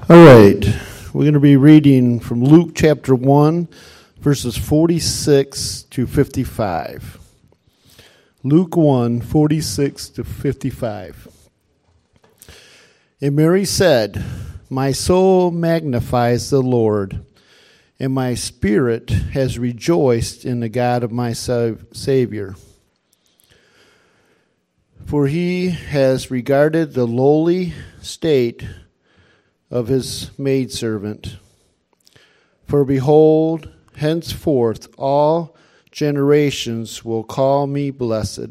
All right, we're going to be reading from Luke chapter 1, verses 46 to 55. Luke 1, 46 to 55. And Mary said, "My soul magnifies the Lord, and my spirit has rejoiced in the God of my Savior. For he has regarded the lowly state of his maidservant. For behold, henceforth all generations will call me blessed.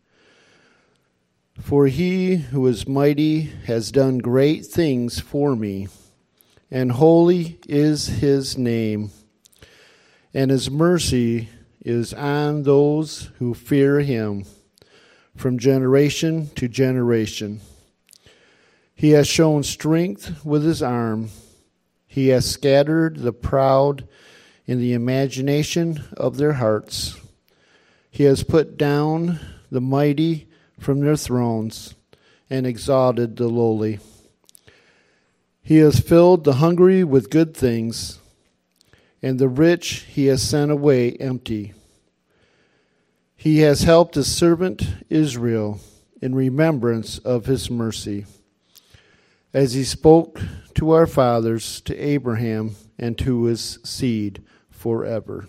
For he who is mighty has done great things for me, and holy is his name, and his mercy is on those who fear him from generation to generation. He has shown strength with his arm. He has scattered the proud in the imagination of their hearts. He has put down the mighty from their thrones and exalted the lowly. He has filled the hungry with good things, and the rich he has sent away empty. He has helped his servant Israel in remembrance of his mercy, as he spoke to our fathers, to Abraham, and to his seed forever."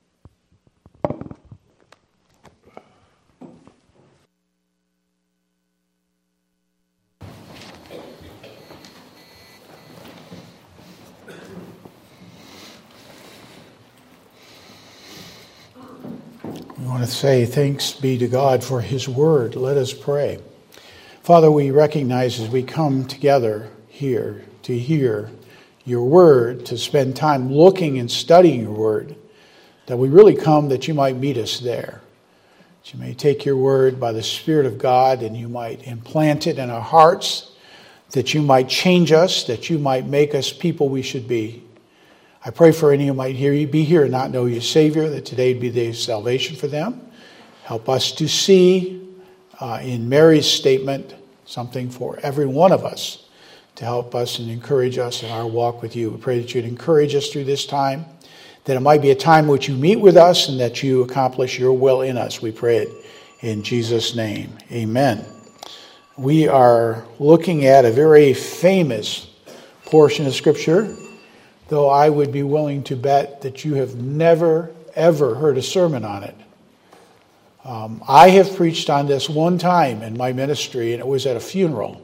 We want to say thanks be to God for his word. Let us pray. Father, we recognize as we come together here to hear your word, to spend time looking and studying your word, that we really come that you might meet us there. That you may take your word by the Spirit of God and you might implant it in our hearts, that you might change us, that you might make us people we should be. I pray for any who might be here and not know your Savior, that today would be the day of salvation for them. Help us to see in Mary's statement something for every one of us to help us and encourage us in our walk with you. We pray that you'd encourage us through this time, that it might be a time in which you meet with us and that you accomplish your will in us. We pray it in Jesus' name. Amen. We are looking at a very famous portion of Scripture, though I would be willing to bet that you have never, ever heard a sermon on it. I have preached on this one time in my ministry, and it was at a funeral.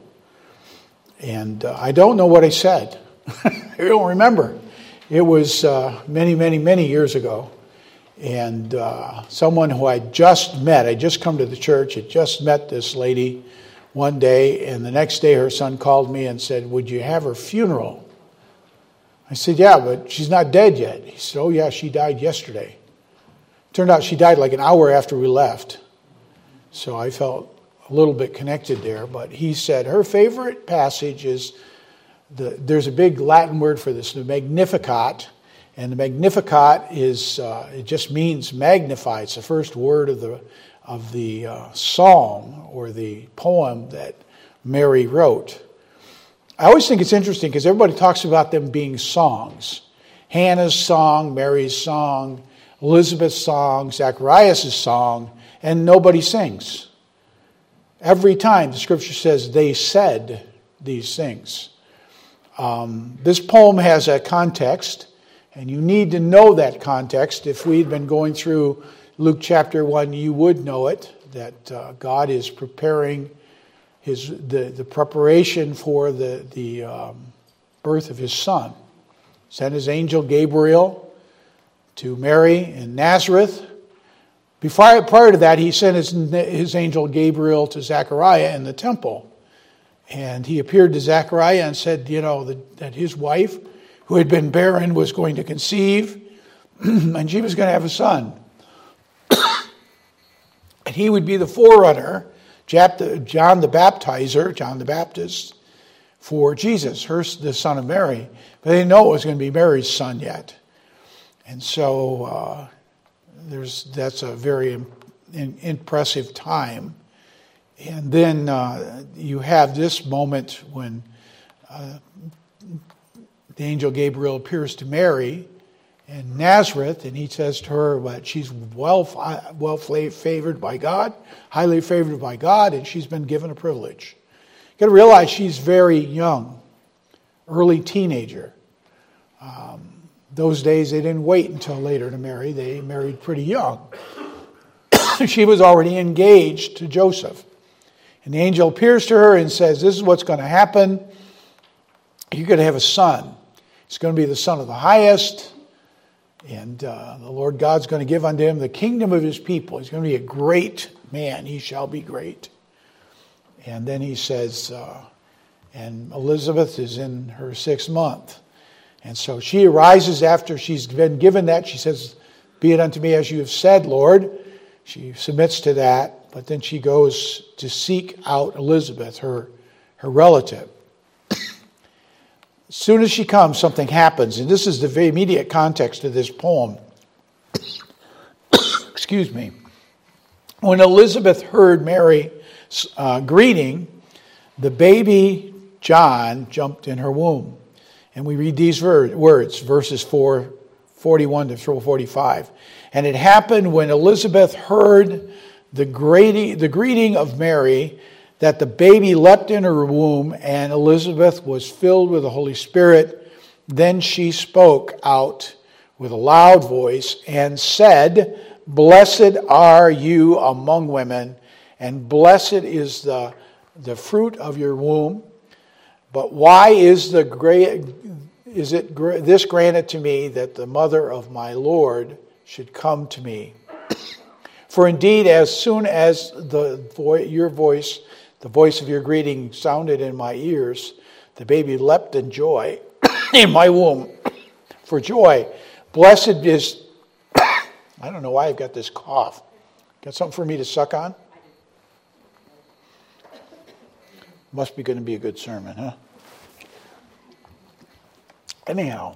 And I don't know what I said. I don't remember. It was many, many, many years ago. And someone who I just met, I just come to the church, had just met this lady one day, and the next day her son called me and said, "Would you have her funeral?" I said, "Yeah, but she's not dead yet." He said, "Oh yeah, she died yesterday." Turned out she died like an hour after we left. So I felt a little bit connected there. But he said her favorite passage is, there's a big Latin word for this, the Magnificat. And the Magnificat is, it just means magnify. It's the first word of the psalm or the poem that Mary wrote. I always think it's interesting because everybody talks about them being songs. Hannah's song, Mary's song, Elizabeth's song, Zacharias' song, and nobody sings. Every time the scripture says they said these things. This poem has a context, and you need to know that context. If we'd been going through Luke chapter 1, you would know it, that God is preparing the preparation for the birth of his son. Sent his angel Gabriel to Mary in Nazareth. Prior to that, he sent his angel Gabriel to Zechariah in the temple. And he appeared to Zechariah and said, that his wife, who had been barren, was going to conceive, and she was going to have a son. And he would be the forerunner, John the Baptizer, John the Baptist, for Jesus, the son of Mary. But they didn't know it was going to be Mary's son yet. And so that's a very impressive time. And then you have this moment when the angel Gabriel appears to Mary in Nazareth, and he says to her that she's well favored by God, highly favored by God, and she's been given a privilege. You've got to realize she's very young, early teenager. Those days, they didn't wait until later to marry. They married pretty young. She was already engaged to Joseph. And the angel appears to her and says, this is what's going to happen. You're going to have a son. It's going to be the Son of the Highest. And the Lord God's going to give unto him the kingdom of his people. He's going to be a great man. He shall be great. And then he says, and Elizabeth is in her 6th month. And so she arises after she's been given that. She says, be it unto me as you have said, Lord. She submits to that. But then she goes to seek out Elizabeth, her relative. As soon as she comes, something happens. And this is the very immediate context of this poem. Excuse me. When Elizabeth heard Mary's greeting, the baby John jumped in her womb. And we read these words, verses 41 to 45. And it happened when Elizabeth heard the greeting of Mary that the baby leapt in her womb, and Elizabeth was filled with the Holy Spirit. Then she spoke out with a loud voice and said, blessed are you among women, and blessed is the fruit of your womb. But why is this granted to me, that the mother of my Lord should come to me? For indeed, as soon as your voice, the voice of your greeting, sounded in my ears, the baby leapt in joy in my womb for joy. Blessed is... I don't know why I've got this cough. Got something for me to suck on? Must be going to be a good sermon, huh? Anyhow,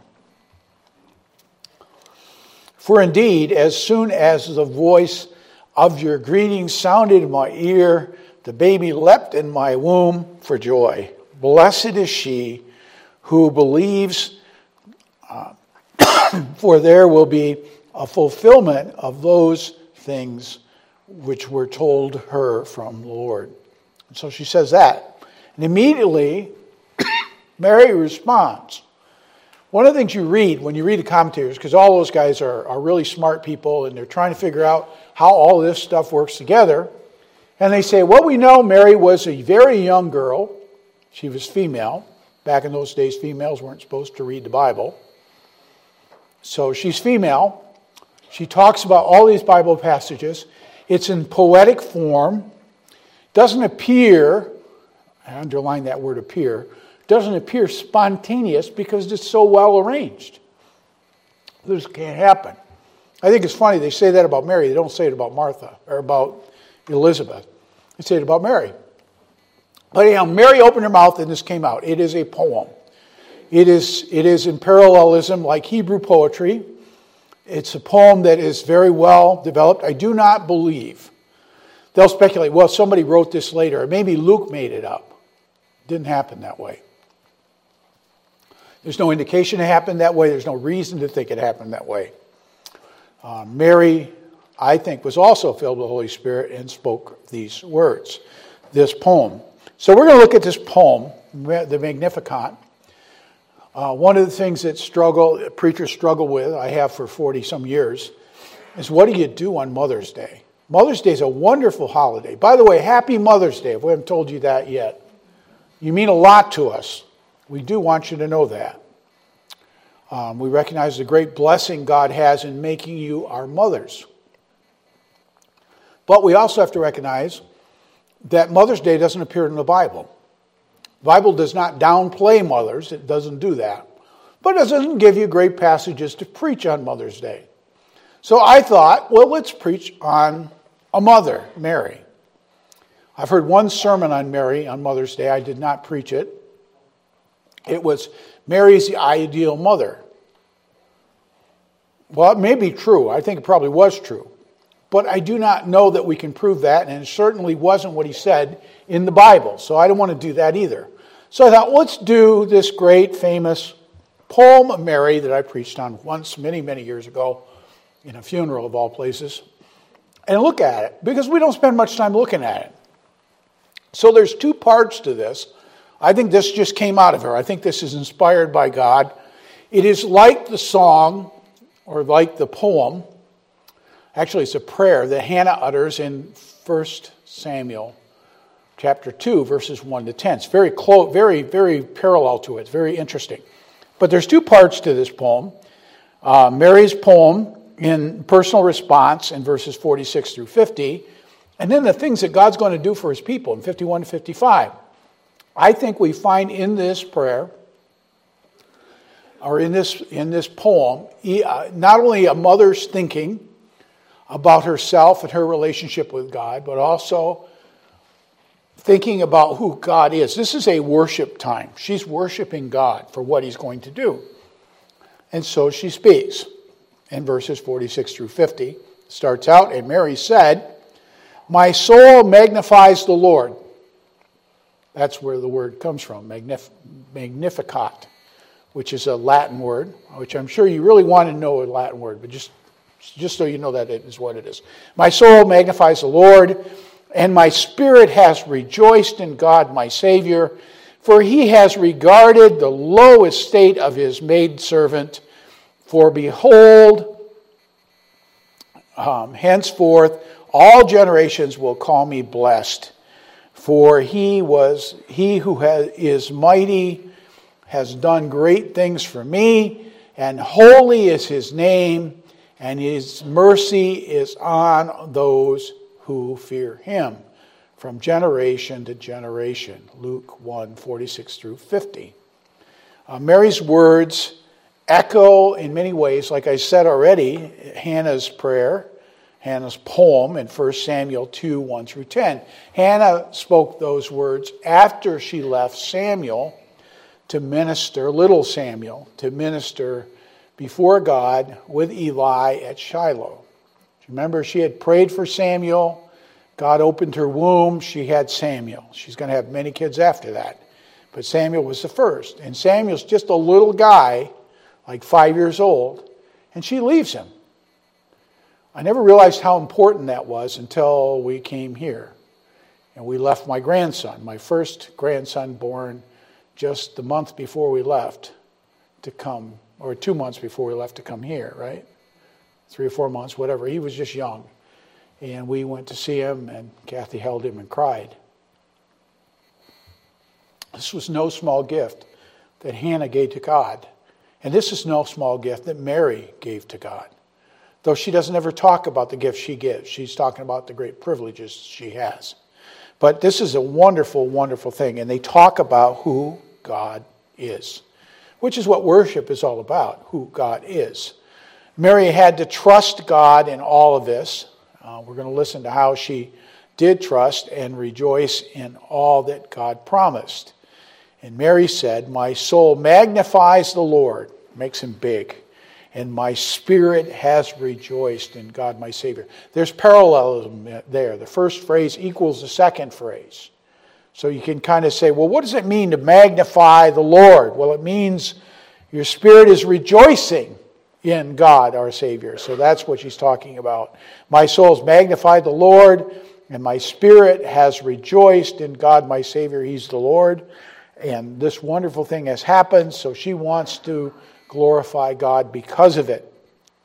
for indeed, as soon as the voice of your greeting sounded in my ear, the baby leapt in my womb for joy. Blessed is she who believes, for there will be a fulfillment of those things which were told her from the Lord. And so she says that. And immediately, Mary responds. One of the things you read when you read the commentators, because all those guys are really smart people, and they're trying to figure out how all this stuff works together. And they say, well, we know Mary was a very young girl. She was female. Back in those days, females weren't supposed to read the Bible. So she's female. She talks about all these Bible passages. It's in poetic form. Doesn't appear, I underline that word appear, doesn't appear spontaneous because it's so well arranged. This can't happen. I think it's funny they say that about Mary. They don't say it about Martha or about Elizabeth. They say it about Mary. But anyhow, Mary opened her mouth and this came out. It is a poem. It is in parallelism like Hebrew poetry. It's a poem that is very well developed. I do not believe. They'll speculate, well, somebody wrote this later, or maybe Luke made it up. It didn't happen that way. There's no indication it happened that way. There's no reason to think it happened that way. Mary, I think, was also filled with the Holy Spirit and spoke these words, this poem. So we're going to look at this poem, the Magnificat. One of the things that preachers struggle with, I have for 40-some years, is what do you do on Mother's Day? Mother's Day is a wonderful holiday. By the way, happy Mother's Day, if we haven't told you that yet. You mean a lot to us. We do want you to know that. We recognize the great blessing God has in making you our mothers. But we also have to recognize that Mother's Day doesn't appear in the Bible. The Bible does not downplay mothers. It doesn't do that. But it doesn't give you great passages to preach on Mother's Day. So I thought, well, let's preach on a mother, Mary. I've heard one sermon on Mary on Mother's Day. I did not preach it. It was, Mary's the ideal mother. Well, it may be true. I think it probably was true. But I do not know that we can prove that, and it certainly wasn't what he said in the Bible. So I don't want to do that either. So I thought, let's do this great, famous poem of Mary that I preached on once many, many years ago in a funeral of all places. And look at it, because we don't spend much time looking at it. So there's two parts to this. I think this just came out of her. I think this is inspired by God. It is like the song, or like the poem. Actually, it's a prayer that Hannah utters in 1 Samuel chapter 2, verses 1 to 10. It's very close, very, very parallel to it. It's very interesting. But there's two parts to this poem. Mary's poem in personal response in verses 46 through 50, and then the things that God's going to do for his people in 51 to 55. I think we find in this prayer, or in this poem, not only a mother's thinking about herself and her relationship with God, but also thinking about who God is. This is a worship time. She's worshiping God for what he's going to do. And so she speaks in verses 46 through 50. Starts out, and Mary said, "My soul magnifies the Lord." That's where the word comes from, magnificat, which is a Latin word, which I'm sure you really want to know a Latin word, but just so you know that it is what it is. "My soul magnifies the Lord, and my spirit has rejoiced in God my Savior, for he has regarded the low estate of his maidservant. For behold, henceforth all generations will call me blessed. For he who is mighty has done great things for me, and holy is his name, and his mercy is on those who fear him from generation to generation." Luke 1, 46 through 50. Mary's words echo in many ways, like I said already, Hannah's prayer, Hannah's poem in 1 Samuel 2, 1 through 10. Hannah spoke those words after she left Samuel to minister, little Samuel, to minister before God with Eli at Shiloh. Remember, she had prayed for Samuel. God opened her womb. She had Samuel. She's going to have many kids after that. But Samuel was the first. And Samuel's just a little guy, like 5 years old, and she leaves him. I never realized how important that was until we came here. And we left my grandson, my first grandson born just the month before we left to come, or 2 months before we left to come here, right? 3 or 4 months, whatever. He was just young. And we went to see him, and Kathy held him and cried. This was no small gift that Hannah gave to God. And this is no small gift that Mary gave to God. Though she doesn't ever talk about the gifts she gives. She's talking about the great privileges she has. But this is a wonderful, wonderful thing. And they talk about who God is, which is what worship is all about, who God is. Mary had to trust God in all of this. We're going to listen to how she did trust and rejoice in all that God promised. And Mary said, "My soul magnifies the Lord," makes him big, "and my spirit has rejoiced in God my Savior." There's parallelism there. The first phrase equals the second phrase. So you can kind of say, well, what does it mean to magnify the Lord? Well, it means your spirit is rejoicing in God our Savior. So that's what she's talking about. My soul has magnified the Lord, and my spirit has rejoiced in God my Savior. He's the Lord. And this wonderful thing has happened, so she wants to glorify God because of it.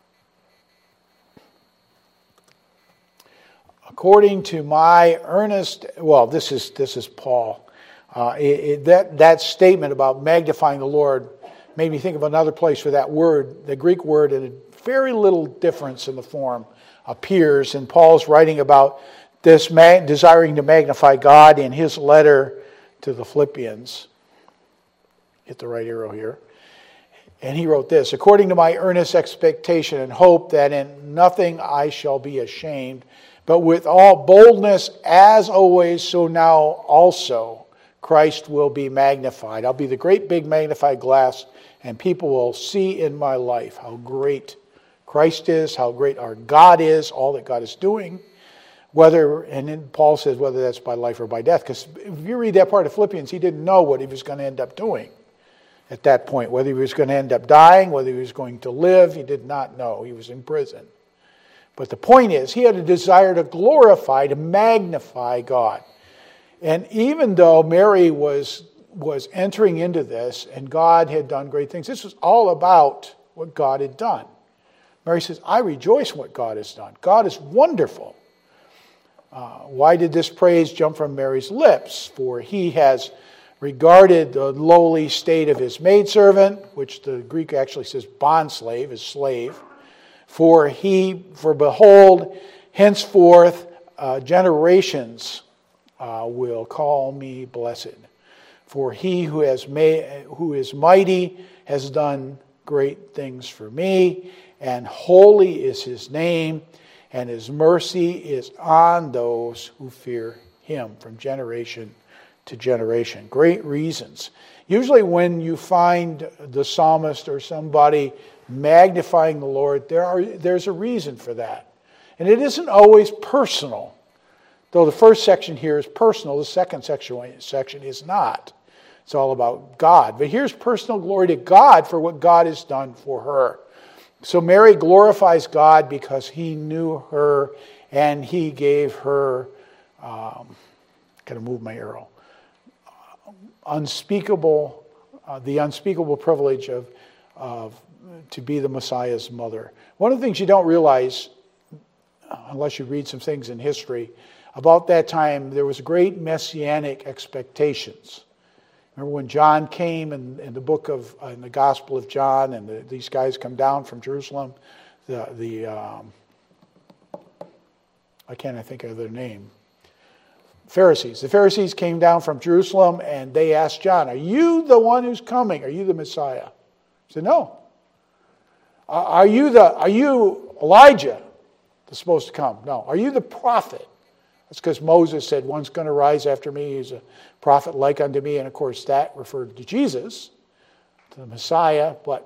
According to my earnest, well, this is Paul. That statement about magnifying the Lord made me think of another place where that word, the Greek word, and a very little difference in the form appears. And Paul's writing about this desiring to magnify God in his letter to the Philippians. Get the right arrow here. And he wrote this: "According to my earnest expectation and hope that in nothing I shall be ashamed, but with all boldness as always, so now also Christ will be magnified." I'll be the great big magnified glass, and people will see in my life how great Christ is, how great our God is, all that God is doing. And then Paul says whether that's by life or by death, because if you read that part of Philippians, he didn't know what he was going to end up doing. at that point. Whether he was going to end up dying, whether he was going to live, he did not know. He was in prison. But the point is, he had a desire to glorify, to magnify God. And even though Mary was entering into this, and God had done great things, this was all about what God had done. Mary says, I rejoice in what God has done. God is wonderful. Why did this praise jump from Mary's lips? For he has regarded the lowly state of his maidservant, which the Greek actually says bondslave, is slave. For behold, henceforth generations will call me blessed. For he who is mighty has done great things for me, and holy is his name, and his mercy is on those who fear him from generation to generation. Great reasons. Usually when you find the psalmist or somebody magnifying the Lord, there's a reason for that. And it isn't always personal. Though the first section here is personal, the second section is not. It's all about God. But here's personal glory to God for what God has done for her. So Mary glorifies God because he knew her and he gave her, gotta move my arrow, the unspeakable privilege of to be the Messiah's mother. One of the things you don't realize, unless you read some things in history, about that time there was great messianic expectations. Remember when John came in the Gospel of John, and these guys come down from Jerusalem, I can't think of their name. Pharisees. The Pharisees came down from Jerusalem and they asked John, "Are you the one who's coming? Are you the Messiah?" He said, "No." Are you Elijah that's supposed to come? No. Are you the prophet? That's because Moses said, one's going to rise after me, he's a prophet like unto me. And of course that referred to Jesus, to the Messiah. But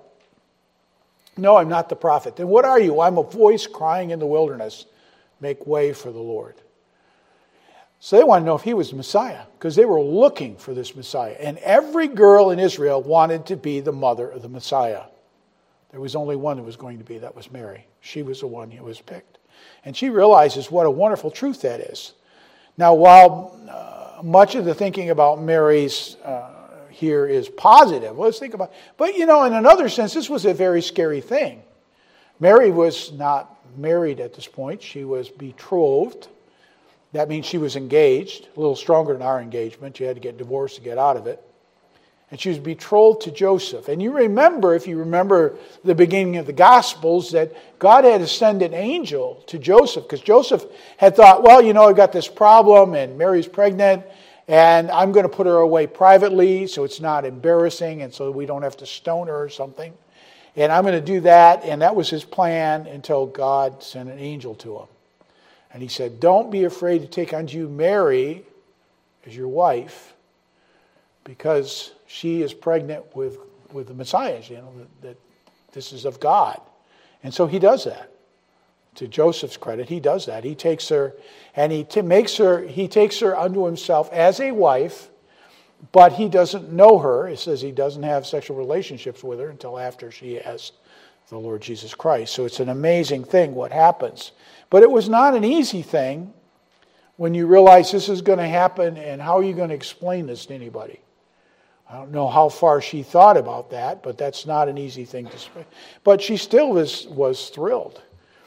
no, I'm not the prophet. Then what are you? I'm a voice crying in the wilderness, make way for the Lord. So they want to know if he was the Messiah, because they were looking for this Messiah. And every girl in Israel wanted to be the mother of the Messiah. There was only one that was going to be, that was Mary. She was the one who was picked. And she realizes what a wonderful truth that is. Now, while much of the thinking about Mary's here is positive, let's think about it. But, in another sense, this was a very scary thing. Mary was not married at this point. She was betrothed. That means she was engaged, a little stronger than our engagement. She had to get divorced to get out of it. And she was betrothed to Joseph. And if you remember the beginning of the Gospels, that God had to send an angel to Joseph, because Joseph had thought, well, I've got this problem, and Mary's pregnant, and I'm going to put her away privately so it's not embarrassing, and so we don't have to stone her or something. And I'm going to do that, and that was his plan until God sent an angel to him. And he said, don't be afraid to take unto you Mary as your wife, because she is pregnant with the Messiah, that this is of God. And so he does that. To Joseph's credit, he does that. He takes her and he takes her unto himself as a wife, but he doesn't know her. It says he doesn't have sexual relationships with her until after she has the Lord Jesus Christ. So it's an amazing thing what happens. But it was not an easy thing when you realize this is going to happen, and how are you going to explain this to anybody? I don't know how far she thought about that, but that's not an easy thing to say. But she still was thrilled.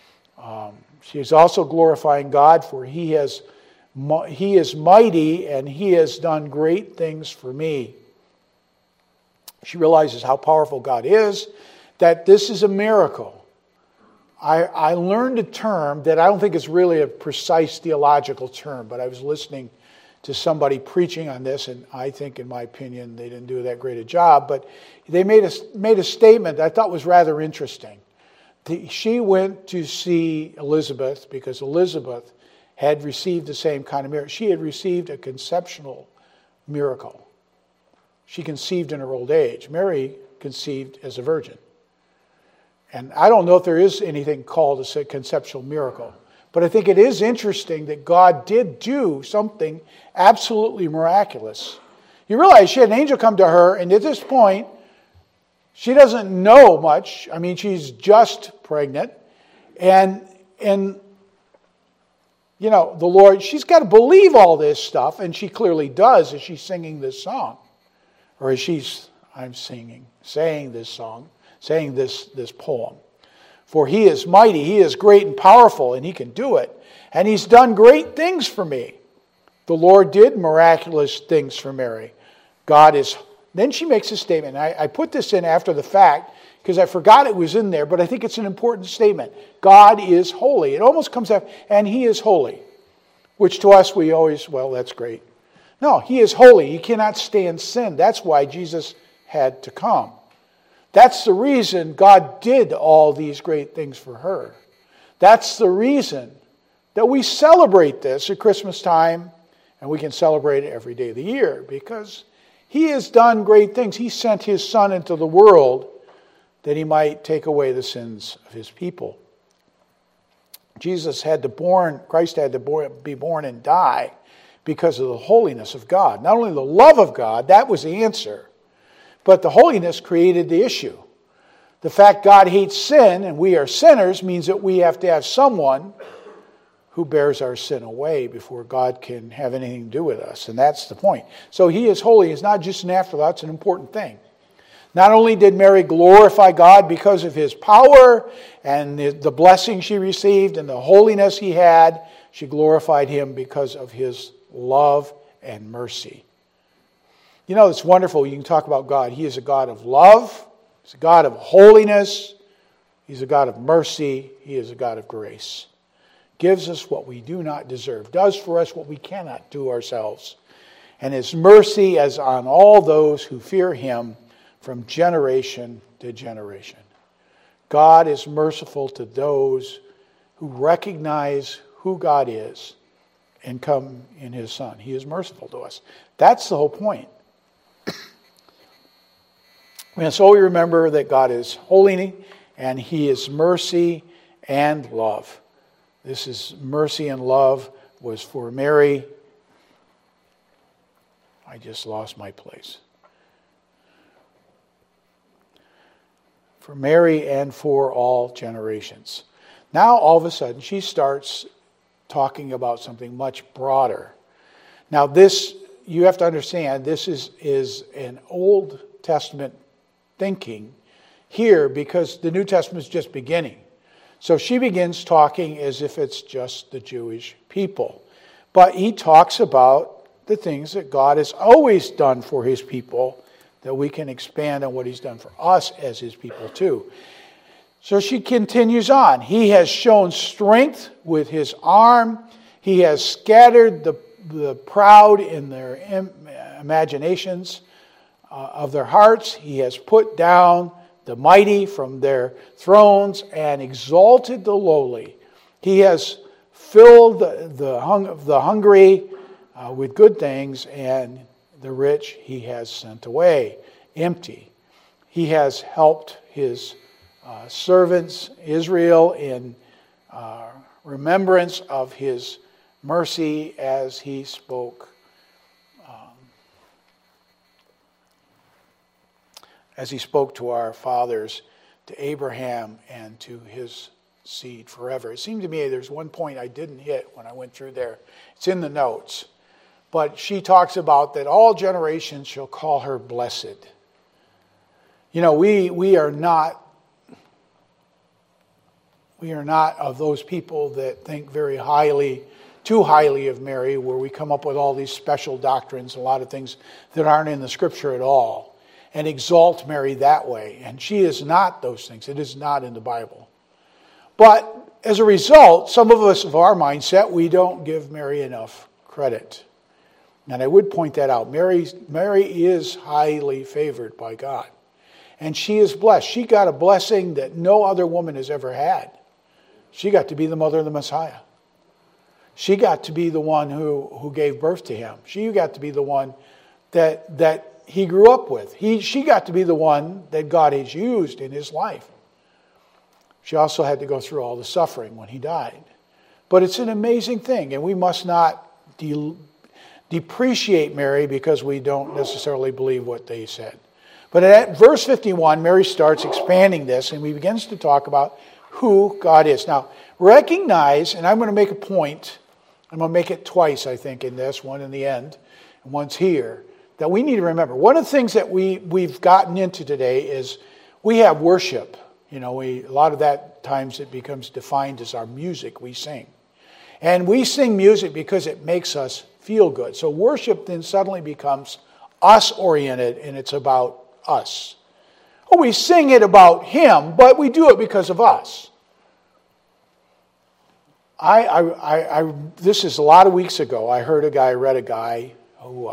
She is also glorifying God, for He is mighty and He has done great things for me. She realizes how powerful God is, that this is a miracle. I learned a term that I don't think is really a precise theological term, but I was listening to somebody preaching on this, and I think, in my opinion, they didn't do that great a job, but they made a statement that I thought was rather interesting. She went to see Elizabeth because Elizabeth had received the same kind of miracle. She had received a conceptional miracle. She conceived in her old age. Mary conceived as a virgin. And I don't know if there is anything called a conceptual miracle. But I think it is interesting that God did do something absolutely miraculous. You realize she had an angel come to her, and at this point, She doesn't know much. I mean, she's just pregnant. And you know, the Lord, she's got to believe all this stuff, and she clearly does as she's singing this song. Or as saying this song, saying this poem. For he is mighty, he is great and powerful, and he can do it. And he's done great things for me. The Lord did miraculous things for Mary. God is... Then she makes a statement. I put this in after the fact because I forgot it was in there, but I think it's an important statement. God is holy. It almost comes out, and he is holy. Which to us we always, well, that's great. No, he is holy. He cannot stand sin. That's why Jesus had to come. That's the reason God did all these great things for her. That's the reason that we celebrate this at Christmas time, and we can celebrate it every day of the year, because he has done great things. He sent his Son into the world that he might take away the sins of his people. Christ had to be born and die because of the holiness of God. Not only the love of God, that was the answer, but the holiness created the issue. The fact God hates sin and we are sinners means that we have to have someone who bears our sin away before God can have anything to do with us. And that's the point. So he is holy. It's not just an afterthought, it's an important thing. Not only did Mary glorify God because of his power and the blessing she received and the holiness he had, she glorified him because of his love and mercy. You know, it's wonderful. You can talk about God. He is a God of love. He's a God of holiness. He's a God of mercy. He is a God of grace. Gives us what we do not deserve. Does for us what we cannot do ourselves. And his mercy is on all those who fear him from generation to generation. God is merciful to those who recognize who God is and come in his Son. He is merciful to us. That's the whole point. And so we remember that God is holy and he is mercy and love. This is mercy and love was for Mary. I just lost my place. For Mary and for all generations. Now all of a sudden she starts talking about something much broader. Now this, you have to understand, this is an Old Testament thinking here because the New Testament is just beginning. So she begins talking as if it's just the Jewish people. But he talks about the things that God has always done for his people, that we can expand on what he's done for us as his people too. So she continues on. He has shown strength with his arm. He has scattered the proud in their imaginations of their hearts. He has put down the mighty from their thrones and exalted the lowly. He has filled the hungry with good things, and the rich he has sent away empty. He has helped his servants Israel in remembrance of his mercy as he spoke to our fathers, to Abraham and to his seed forever. It seemed to me there's one point I didn't hit when I went through there. It's in the notes. But she talks about that all generations shall call her blessed. You know, we are not of those people that think very highly, too highly of Mary, where we come up with all these special doctrines, a lot of things that aren't in the Scripture at all, and exalt Mary that way. And she is not those things. It is not in the Bible. But as a result, some of us of our mindset, we don't give Mary enough credit. And I would point that out. Mary is highly favored by God. And she is blessed. She got a blessing that no other woman has ever had. She got to be the mother of the Messiah. She got to be the one who gave birth to him. She got to be the one that he grew up with. She got to be the one that God has used in his life. She also had to go through all the suffering when he died. But it's an amazing thing, and we must not depreciate Mary because we don't necessarily believe what they said. But at verse 51, Mary starts expanding this, and he begins to talk about who God is. Now, recognize, and I'm going to make a point, I'm going to make it twice, I think, in this, one in the end, and one's here, that we need to remember. One of the things that we've gotten into today is we have worship. You know, a lot of that times it becomes defined as our music we sing. And we sing music because it makes us feel good. So worship then suddenly becomes us-oriented, and it's about us. Oh, we sing it about Him, but we do it because of us. This is a lot of weeks ago. I read a guy who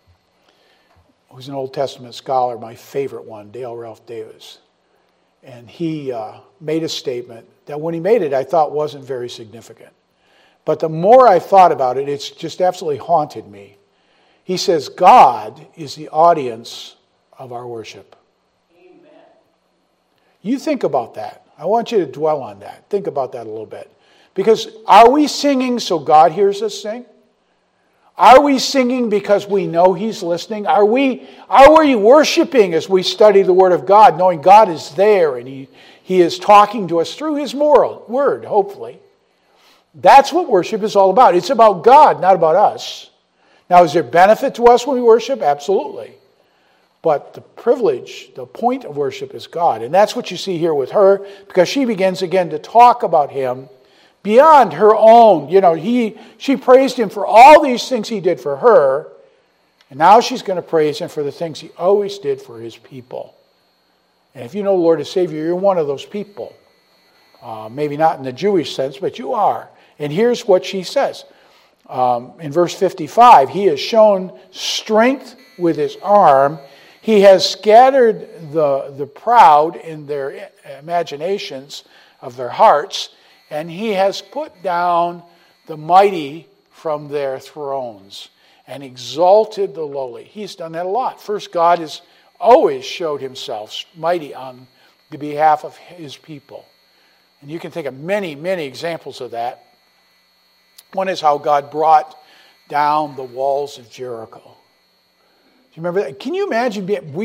who's an Old Testament scholar, my favorite one, Dale Ralph Davis. And he made a statement that when he made it, I thought wasn't very significant. But the more I thought about it, it's just absolutely haunted me. He says, God is the audience of our worship. Amen. You think about that. I want you to dwell on that. Think about that a little bit. Because are we singing so God hears us sing? Are we singing because we know He's listening? Are we worshiping as we study the Word of God, knowing God is there and He is talking to us through His Word, hopefully? That's what worship is all about. It's about God, not about us. Now, is there benefit to us when we worship? Absolutely. But the privilege, the point of worship is God. And that's what you see here with her, because she begins again to talk about Him beyond her own. You know, she praised Him for all these things He did for her. And now she's going to praise Him for the things He always did for His people. And if you know Lord as Savior, you're one of those people. Maybe not in the Jewish sense, but you are. And here's what she says. In verse 55, He has shown strength with His arm. He has scattered the proud in their imaginations of their hearts, and He has put down the mighty from their thrones and exalted the lowly. He's done that a lot. First, God has always showed Himself mighty on the behalf of His people. And you can think of many, many examples of that. One is how God brought down the walls of Jericho. Do you remember that? Can you imagine?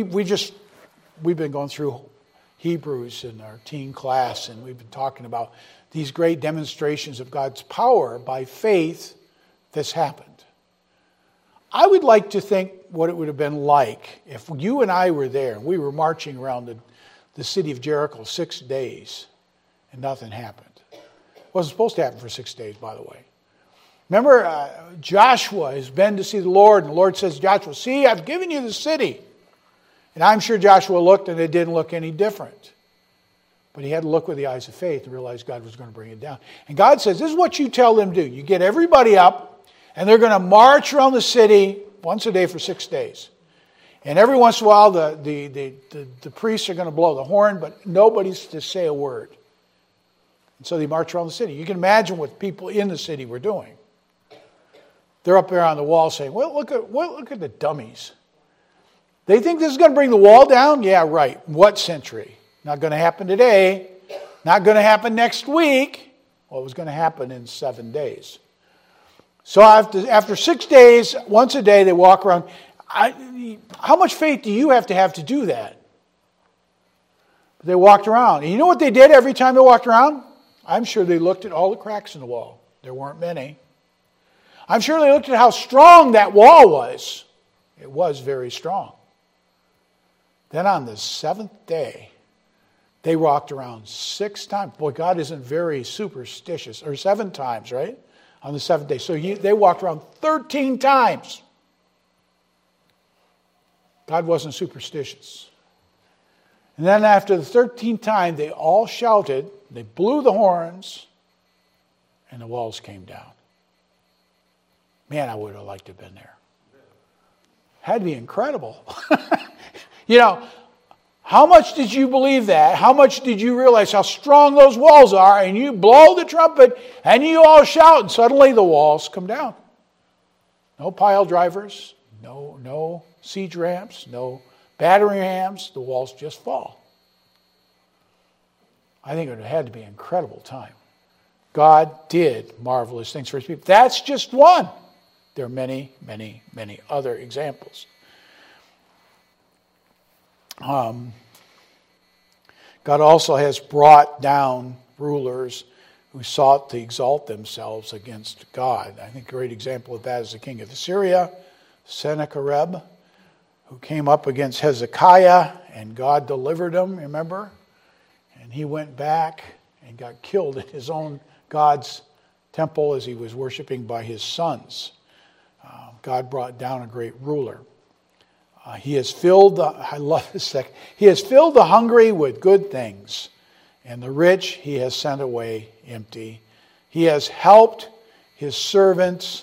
We've been going through Hebrews in our teen class, and we've been talking about these great demonstrations of God's power by faith that's happened. I would like to think what it would have been like if you and I were there and we were marching around the city of Jericho 6 days and nothing happened. It wasn't supposed to happen for 6 days, by the way. Remember, Joshua has been to see the Lord, and the Lord says to Joshua, see, I've given you the city. And I'm sure Joshua looked, and it didn't look any different. But he had to look with the eyes of faith and realize God was going to bring it down. And God says, this is what you tell them to do. You get everybody up, and they're going to march around the city once a day for 6 days. And every once in a while, the priests are going to blow the horn, but nobody's to say a word. And so they march around the city. You can imagine what people in the city were doing. They're up there on the wall saying, well, look at the dummies. They think this is going to bring the wall down? Yeah, right. What century? Not going to happen today. Not going to happen next week. Well, it was going to happen in 7 days. So after 6 days, once a day, they walk around. How much faith do you have to do that? They walked around. And you know what they did every time they walked around? I'm sure they looked at all the cracks in the wall. There weren't many. I'm sure they looked at how strong that wall was. It was very strong. Then on the seventh day, they walked around 6 times. Boy, God isn't very superstitious. Or 7 times, right? On the 7th day. So they walked around 13 times. God wasn't superstitious. And then after the 13th time, they all shouted, they blew the horns, and the walls came down. Man, I would have liked to have been there. Had to be incredible. You know, how much did you believe that? How much did you realize how strong those walls are? And you blow the trumpet and you all shout, and suddenly the walls come down. No pile drivers, no siege ramps, no battering rams. The walls just fall. I think it had to be an incredible time. God did marvelous things for His people. That's just one. There are many, many, many other examples. God also has brought down rulers who sought to exalt themselves against God. I think a great example of that is the king of Assyria, Sennacherib, who came up against Hezekiah, and God delivered him, remember? And he went back and got killed in his own God's temple as he was worshiping by his sons. God brought down a great ruler. He has filled He has filled the hungry with good things, and the rich he has sent away empty. He has helped his servant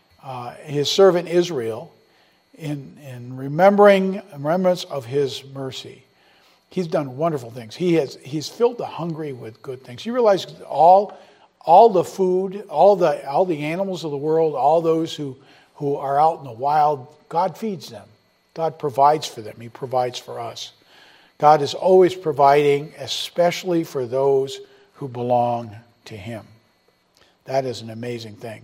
Israel in remembrance of his mercy. He's done wonderful things. He's filled the hungry with good things. You realize all the food, all the animals of the world, all those who are out in the wild, God feeds them. God provides for them. He provides for us. God is always providing, especially for those who belong to Him. That is an amazing thing.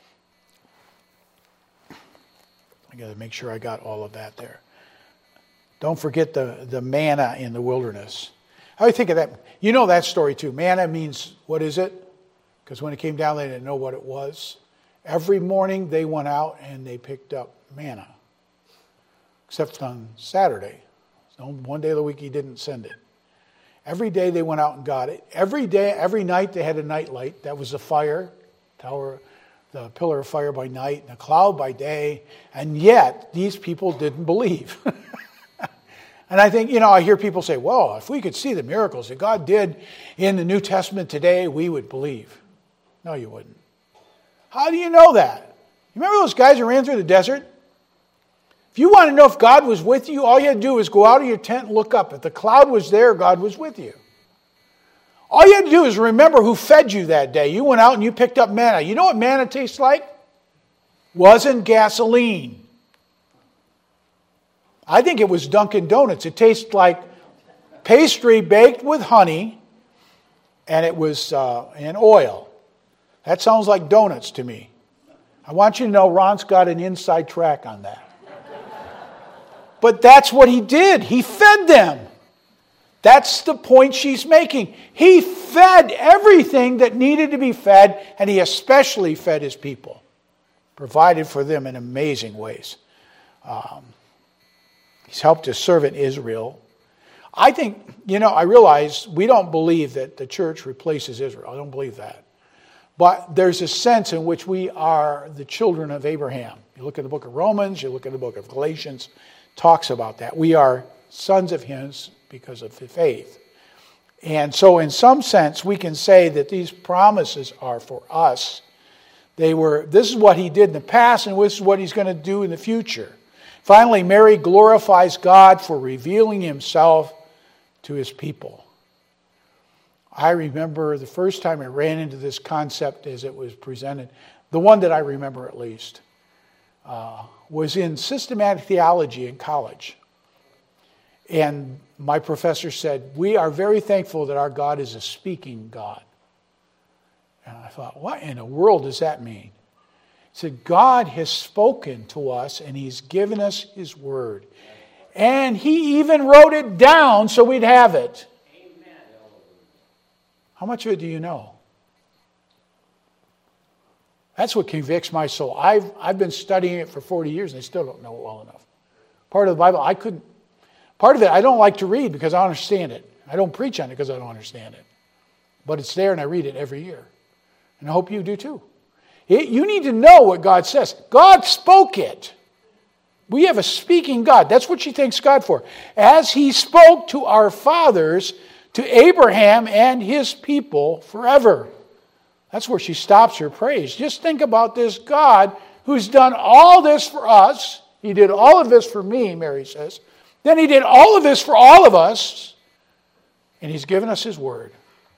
I got to make sure I got all of that there. Don't forget the manna in the wilderness. How do you think of that? You know that story too. Manna means, what is it? Because when it came down, they didn't know what it was. Every morning they went out and they picked up manna. Except on Saturday. So one day of the week He didn't send it. Every day they went out and got it. Every night they had a night light. That was the fire, the pillar of fire by night, and a cloud by day. And yet these people didn't believe. And I think, I hear people say, well, if we could see the miracles that God did in the New Testament today, we would believe. No, you wouldn't. How do you know that? You remember those guys who ran through the desert? If you want to know if God was with you, all you had to do is go out of your tent and look up. If the cloud was there, God was with you. All you had to do is remember who fed you that day. You went out and you picked up manna. You know what manna tastes like? Wasn't gasoline. I think it was Dunkin' Donuts. It tastes like pastry baked with honey, and it was in oil. That sounds like donuts to me. I want you to know Ron's got an inside track on that. But that's what he did. He fed them. That's the point she's making. He fed everything that needed to be fed, and He especially fed His people. Provided for them in amazing ways. He's helped His servant Israel. I think, I realize we don't believe that the church replaces Israel. I don't believe that. But there's a sense in which we are the children of Abraham. You look at the book of Romans, you look at the book of Galatians, talks about that. We are sons of His because of the faith. And so in some sense, we can say that these promises are for us. This is what He did in the past, and this is what He's going to do in the future. Finally, Mary glorifies God for revealing Himself to His people. I remember the first time I ran into this concept as it was presented, the one that I remember at least, was in systematic theology in college. And my professor said, we are very thankful that our God is a speaking God. And I thought, what in the world does that mean? He said, God has spoken to us and He's given us His word. And He even wrote it down so we'd have it. Amen. How much of it do you know? That's what convicts my soul. I've been studying it for 40 years and I still don't know it well enough. Part of the Bible, part of it I don't like to read because I don't understand it. I don't preach on it because I don't understand it. But it's there and I read it every year. And I hope you do too. You need to know what God says. God spoke it. We have a speaking God. That's what she thanks God for. As He spoke to our fathers, to Abraham and his people forever. That's where she stops her praise. Just think about this God who's done all this for us. He did all of this for me, Mary says. Then He did all of this for all of us. And He's given us His word.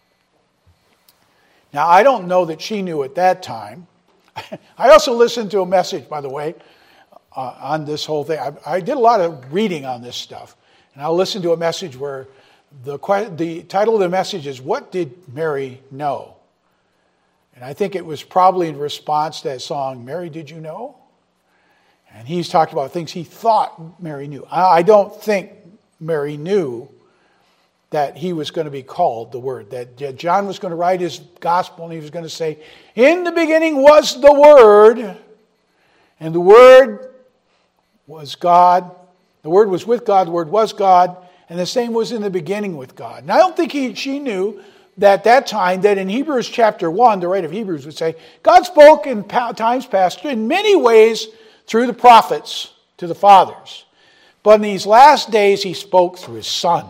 Now, I don't know that she knew at that time. I also listened to a message, by the way, on this whole thing. I did a lot of reading on this stuff. And I listened to a message where the title of the message is, What Did Mary Know? And I think it was probably in response to that song, Mary, Did You Know? And he's talked about things he thought Mary knew. I don't think Mary knew that he was going to be called the Word, that John was going to write his gospel and he was going to say, in the beginning was the Word, and the Word was God. The Word was with God, the Word was God, and the same was in the beginning with God. And I don't think she knew that that time, that in Hebrews chapter 1, the writer of Hebrews would say, God spoke in times past in many ways through the prophets to the fathers. But in these last days, he spoke through his Son.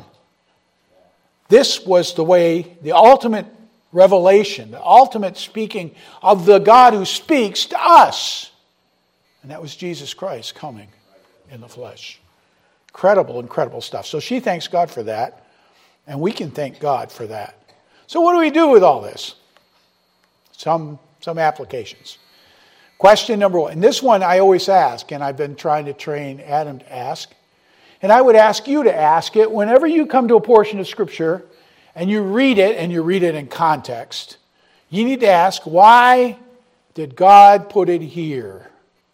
This was the way, the ultimate revelation, the ultimate speaking of the God who speaks to us. And that was Jesus Christ coming in the flesh. Incredible, incredible stuff. So she thanks God for that, and we can thank God for that. So what do we do with all this? Some applications. Question number one, and this one I always ask, and I've been trying to train Adam to ask, and I would ask you to ask it whenever you come to a portion of Scripture and you read it in context. You need to ask, why did God put it here?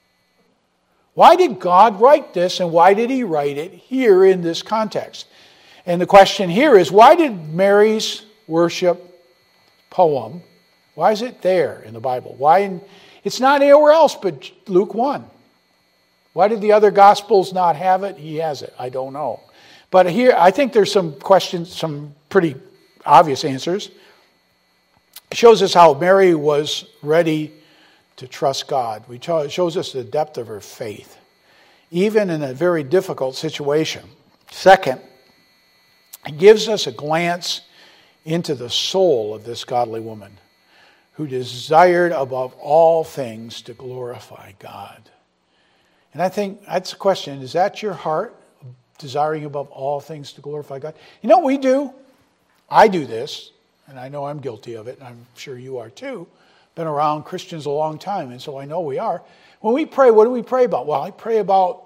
Why did God write this, and why did he write it here in this context? And the question here is, why did Mary's worship poem, why is it there in the Bible? It's not anywhere else but Luke 1. Why did the other Gospels not have it? He has it. I don't know. But here, I think there's some questions, some pretty obvious answers. It shows us how Mary was ready to trust God. It shows us the depth of her faith, even in a very difficult situation. Second, it gives us a glance into the soul of this godly woman who desired above all things to glorify God. And I think that's a question. Is that your heart, desiring above all things to glorify God? You know what we do? I do this, and I know I'm guilty of it, and I'm sure you are too. Been around Christians a long time, and so I know we are. When we pray, what do we pray about? Well, I pray about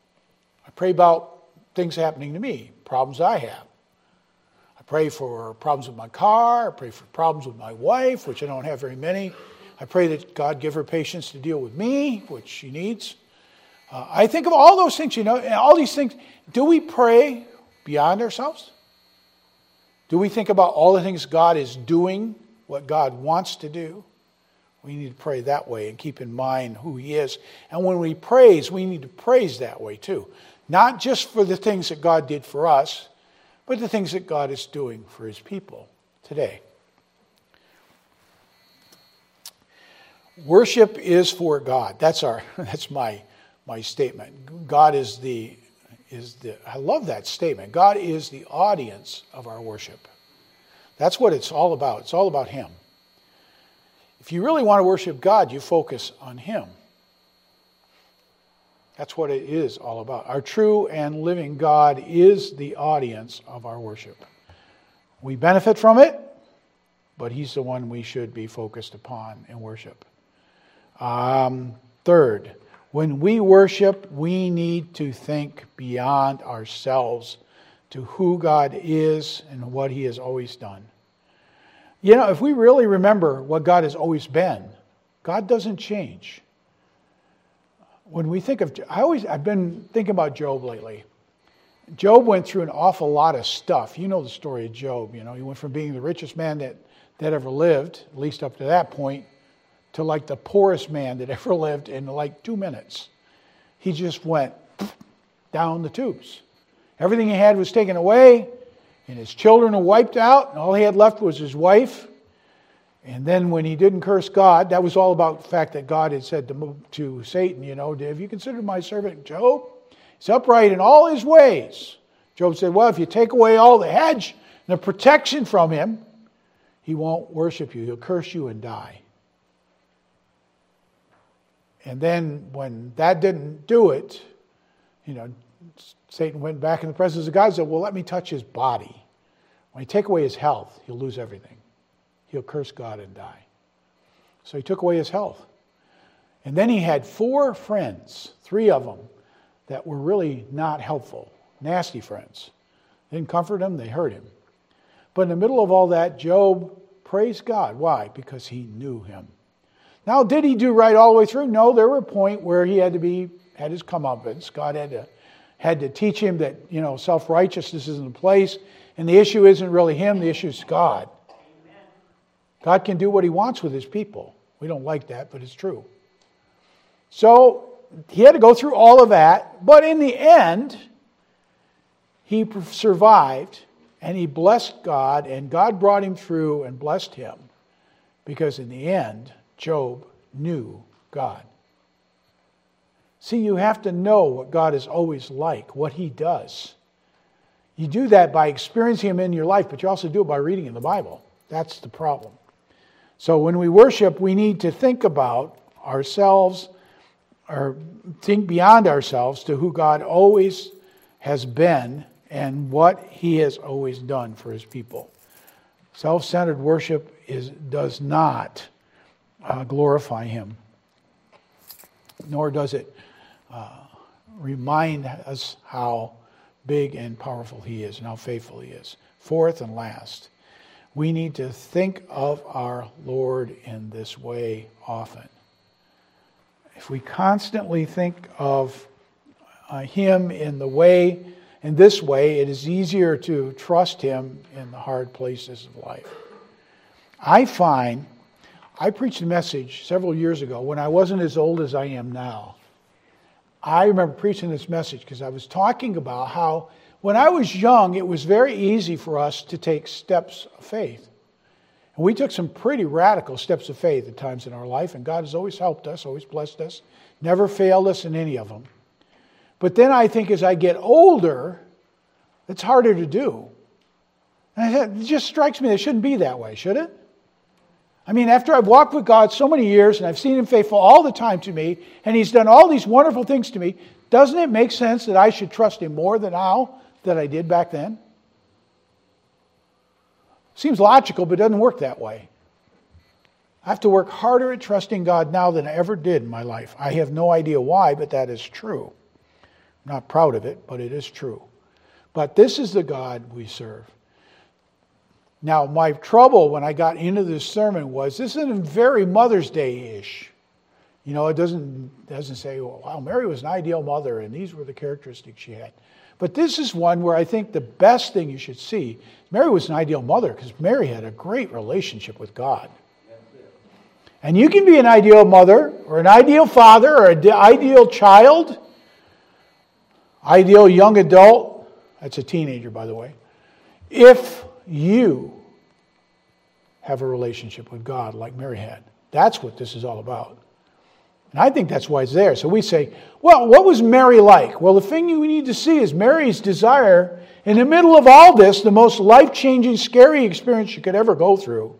things happening to me, problems I have. I pray for problems with my car. I pray for problems with my wife, which I don't have very many. I pray that God give her patience to deal with me, which she needs. I think of all those things, and all these things. Do we pray beyond ourselves? Do we think about all the things God is doing, what God wants to do? We need to pray that way and keep in mind who he is. And when we praise, we need to praise that way too. Not just for the things that God did for us, but the things that God is doing for his people today. Worship is for God. That's my statement. God is the I love that statement. God is the audience of our worship. That's what it's all about. It's all about him. If you really want to worship God, you focus on him. That's what it is all about. Our true and living God is the audience of our worship. We benefit from it, but he's the one we should be focused upon in worship. Third, when we worship, we need to think beyond ourselves to who God is and what he has always done. If we really remember what God has always been, God doesn't change. When we think of, I've been thinking about Job lately. Job went through an awful lot of stuff. You know the story of Job. He went from being the richest man that ever lived, at least up to that point, to like the poorest man that ever lived in like 2 minutes. He just went down the tubes. Everything he had was taken away, and his children were wiped out, and all he had left was his wife. And then when he didn't curse God, that was all about the fact that God had said to Satan, have you considered my servant Job? He's upright in all his ways. Job said, well, if you take away all the hedge and the protection from him, he won't worship you. He'll curse you and die. And then when that didn't do it, Satan went back in the presence of God and said, well, let me touch his body. When you take away his health, he'll lose everything. He'll curse God and die. So he took away his health. And then he had 4 friends, 3 of them, that were really not helpful, nasty friends. They didn't comfort him, they hurt him. But in the middle of all that, Job praised God. Why? Because he knew him. Now, did he do right all the way through? No, there were a point where he had his comeuppance. God had to teach him that, self-righteousness isn't the place. And the issue isn't really him, the issue is God. God can do what he wants with his people. We don't like that, but it's true. So he had to go through all of that, but in the end, he survived, and he blessed God, and God brought him through and blessed him, because in the end, Job knew God. See, you have to know what God is always like, what he does. You do that by experiencing him in your life, but you also do it by reading in the Bible. That's the problem. So when we worship, we need to think about ourselves, or think beyond ourselves to who God always has been and what he has always done for his people. Self-centered worship does not glorify him, nor does it remind us how big and powerful he is and how faithful he is. Fourth and last, we need to think of our Lord in this way often. If we constantly think of him in this way, it is easier to trust him in the hard places of life. I preached a message several years ago when I wasn't as old as I am now. I remember preaching this message because I was talking about how when I was young, it was very easy for us to take steps of faith. And we took some pretty radical steps of faith at times in our life, and God has always helped us, always blessed us, never failed us in any of them. But then I think as I get older, it's harder to do. And it just strikes me that it shouldn't be that way, should it? I mean, after I've walked with God so many years, and I've seen him faithful all the time to me, and he's done all these wonderful things to me, doesn't it make sense that I should trust him more than I did back then? Seems logical, but it doesn't work that way. I have to work harder at trusting God now than I ever did in my life. I have no idea why, but that is true. I'm not proud of it, but it is true. But this is the God we serve. Now, my trouble when I got into this sermon was this isn't very Mother's Day-ish. It doesn't say, wow, Mary was an ideal mother, and these were the characteristics she had. But this is one where I think the best thing you should see, Mary was an ideal mother because Mary had a great relationship with God. And you can be an ideal mother, or an ideal father, or an ideal child, ideal young adult. That's a teenager, by the way. If you have a relationship with God like Mary had. That's what this is all about. And I think that's why it's there. So we say, well, what was Mary like? Well, the thing we need to see is Mary's desire, in the middle of all this, the most life-changing, scary experience you could ever go through,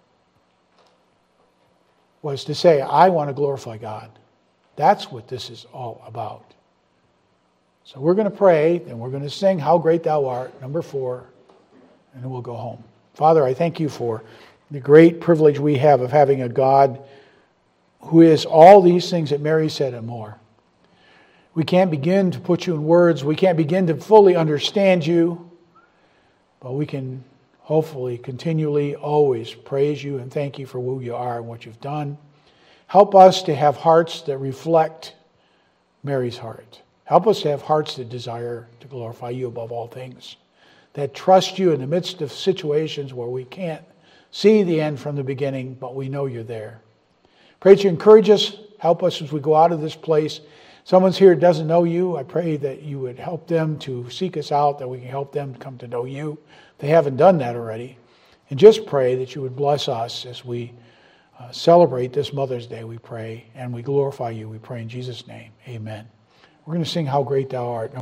was to say, I want to glorify God. That's what this is all about. So we're going to pray, and we're going to sing How Great Thou Art, number 4, and then we'll go home. Father, I thank you for the great privilege we have of having a God who is all these things that Mary said and more. We can't begin to put you in words. We can't begin to fully understand you. But we can hopefully continually always praise you and thank you for who you are and what you've done. Help us to have hearts that reflect Mary's heart. Help us to have hearts that desire to glorify you above all things, that trust you in the midst of situations where we can't see the end from the beginning, but we know you're there. Pray that you encourage us, help us as we go out of this place. Someone's here who doesn't know you. I pray that you would help them to seek us out, that we can help them come to know you. If they haven't done that already. And just pray that you would bless us as we celebrate this Mother's Day, we pray, and we glorify you. We pray in Jesus' name. Amen. We're going to sing How Great Thou Art.